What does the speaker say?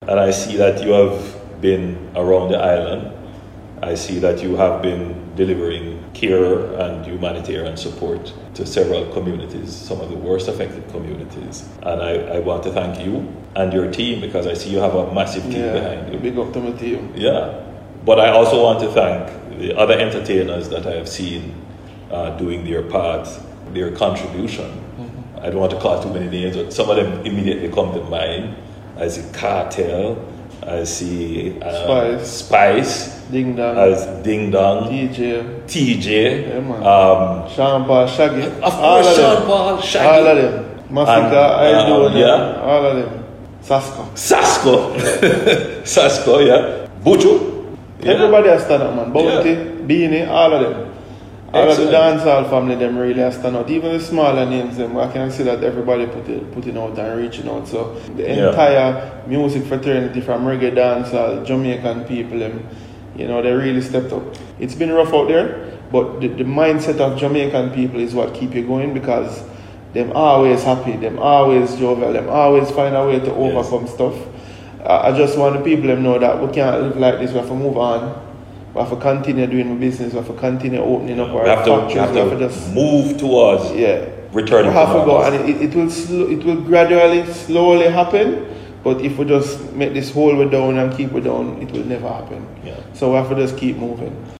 And I see that you have been around the island. I see that you have been delivering care and humanitarian support to several communities, some of the worst affected communities. And I want to thank you and your team, because I see you have a massive team behind you. Big up to my team. Yeah. But I also want to thank the other entertainers that I have seen doing their part, their contribution. I don't want to call too many names, but some of them immediately come to mind. I see Cartel, I see Spice, Ding Dong, as Ding Dong, TJ, yeah, man. Sean Paul, Shaggy, of course, Sean Paul, Shaggy, all of them, Massacre, all of them, Sasko, yeah, Buju. Yeah. Everybody has stand up, man. Bounty, Beanie, all of them. All of the dancehall family, them really have stand out. Even the smaller names, them, I can see that everybody putting out and reaching out. So the entire music fraternity from reggae dancehall, Jamaican people, them, you know, they really stepped up. It's been rough out there, but the mindset of Jamaican people is what keep you going, because them always happy, them always jovial, them always find a way to overcome stuff. I just want the people to know that we can't live like this. We have to move on. We have to continue doing the business. We have to continue opening up our factories. We have to just move towards returning. We have to go, and it will gradually, slowly happen. But if we just make this hold it down and keep it down, it will never happen. Yeah. So we have to just keep moving.